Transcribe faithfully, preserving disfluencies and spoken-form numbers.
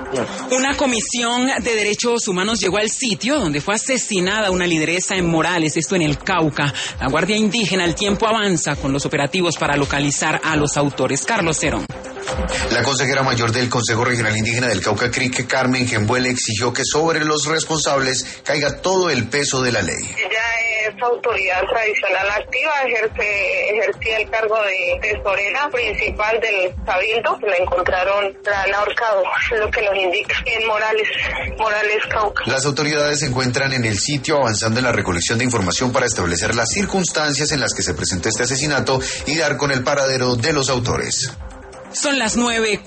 Una comisión de derechos humanos llegó al sitio donde fue asesinada una lideresa en Morales, esto en el Cauca. La Guardia Indígena al tiempo avanza con los operativos para localizar a los autores. Carlos Cerón. La consejera mayor del Consejo Regional Indígena del Cauca, Crique Carmen Gembuele, exigió que sobre los responsables caiga todo el peso de la ley. Ella es autoridad tradicional activa, ejerce, ejercía el cargo de tesorera principal del Cabildo. La encontraron, la han ahorcado, es lo que nos indica, en Morales, Morales, Cauca. Las autoridades se encuentran en el sitio avanzando en la recolección de información para establecer las circunstancias en las que se presentó este asesinato y dar con el paradero de los autores. Son las nueve.